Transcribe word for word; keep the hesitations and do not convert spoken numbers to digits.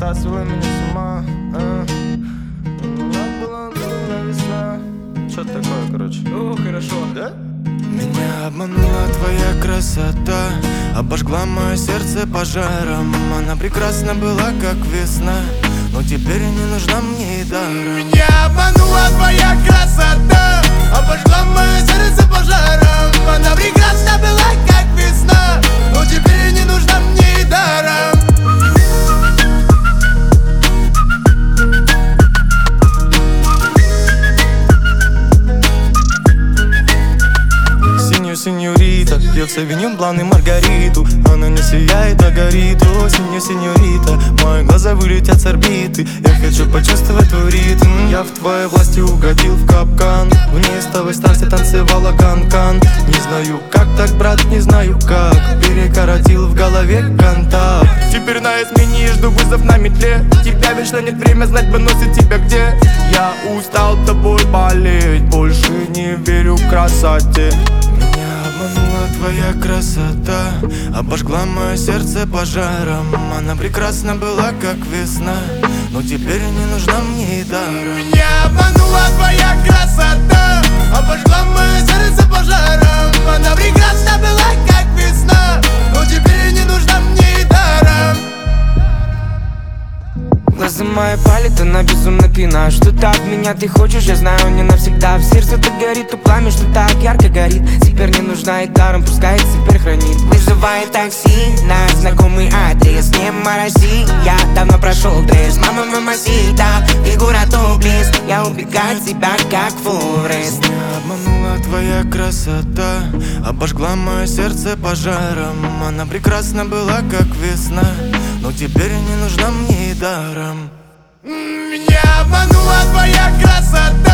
красота свела меня с ума, а. Она была новая весна. Что такое, короче? О, хорошо. Да? Меня обманула твоя красота, обожгла мое сердце пожаром. Она прекрасна была, как весна, но теперь не нужна мне и даром. Меня обманула твоя красота, обожгла мое сердце пожаром. Она прекрасна была, как весна, но теперь не нужна мне и даром. Сеньорита, пьет савиньон, блан и маргариту. Она не сияет, а горит. О, синьо, сеньорита, мои глаза вылетят с орбиты. Я хочу почувствовать твой ритм. Я в твоей власти угодил в капкан. В неистовой страсти танцевала кан-кан. Не знаю как так, брат, не знаю как. Перекоротил в голове контакт. Теперь на измене жду вызов на метле. Тебя вечно нет, время знать бы носит тебя где. Я устал тобой болеть, больше не верю в красоте. Меня обманула твоя красота, обожгла мое сердце пожаром. Она прекрасна была, как весна, но теперь не нужна мне и даром. Меня обманула твоя красота, обожгла мое сердце пожаром. Она прекрасна была, как весна, но теперь не нужна мне и даром. Глаза мои палят, она безумно пьяна. Что-то от меня ты хочешь, я знаю, не навсегда. В сердце так горит то пламя, что так ярко горит. Теперь не нужна и даром, пускай теперь хранит. Вызывай такси на знакомый адрес. Не морози, я давно прошел тест. Мама, мамасита, фигура топлес. Я убегаю от тебя, как Форест. Меня обманула твоя красота, обожгла мое сердце пожаром. Она прекрасна была, как весна, но теперь не нужна мне и даром. Меня обманула твоя красота,